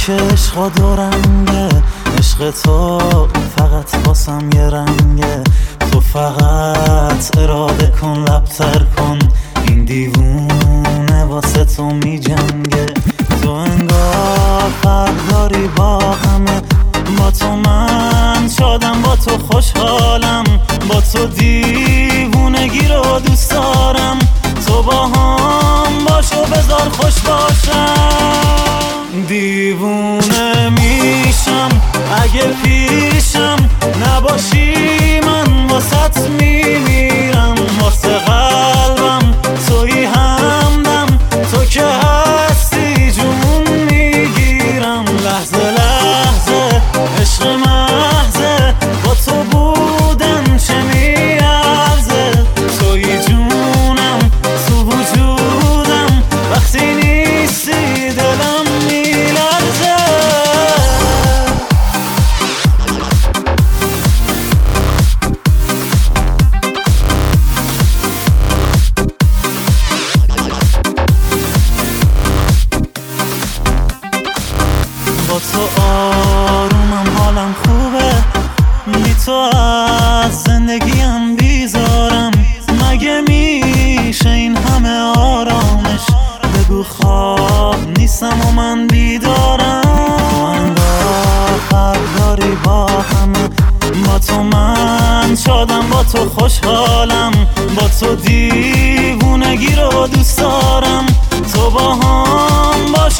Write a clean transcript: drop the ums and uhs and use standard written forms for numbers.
که عشقا دو رنگه، عشق تو فقط واسم یه رنگه. تو فقط اراده کن، لبتر کن، این دیوونه واسه تو می جنگه. تو انگار فرق داری با همه، با تو من شادم، با تو خوشحالم، با تو دیوونگی رو دوست دارم. تو با هم باش و بذار خوش باشم. دیوونه میشم اگه پیشم نباشی، من واسط میمیرم. واسه قلبم تویی همدم، تو که هستی جون میگیرم. لحظه لحظه عشق محضه، با تو بودن چه میارزه. تویی جونم تو وجودم، وقتی نیستی دلم میلرزه. با تو آرومم، حالم خوبه، بی تو از زندگیم بیزارم. مگه میشه این همه آرامش؟ بگو خواب نیستم و من بیدارم. تو انگار فرق داری با همه، با تو من شادم، با تو خوشحالم، با تو دیوونگی رو دوست دارم. تو با هم باش